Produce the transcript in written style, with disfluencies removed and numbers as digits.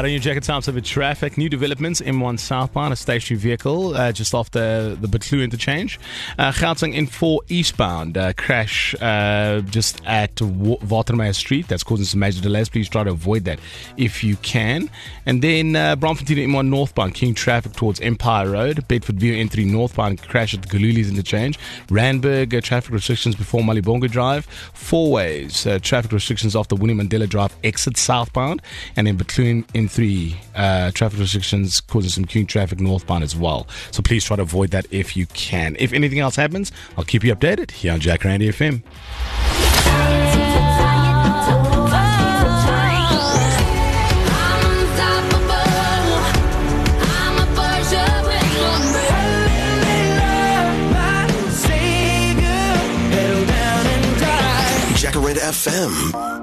on your jacket times of traffic. New developments, M1 southbound, a stationary vehicle just after the Betlu interchange. Gauteng N4 eastbound, crash just at Watermeyer Street. That's causing some major delays. Please try to avoid that if you can. And then Bromfontein M1 northbound, King traffic towards Empire Road. Bedford View N3 northbound, crash at the Galuli's interchange. Randburg, traffic restrictions before Malibongo Drive. Four ways, traffic restrictions after Winnie Mandela Drive exit southbound. And then between N3, traffic restrictions causing some queuing traffic northbound as well. So please try to avoid that if you can. If anything else happens, I'll keep you updated here on Jack Randy FM. Jacaranda FM.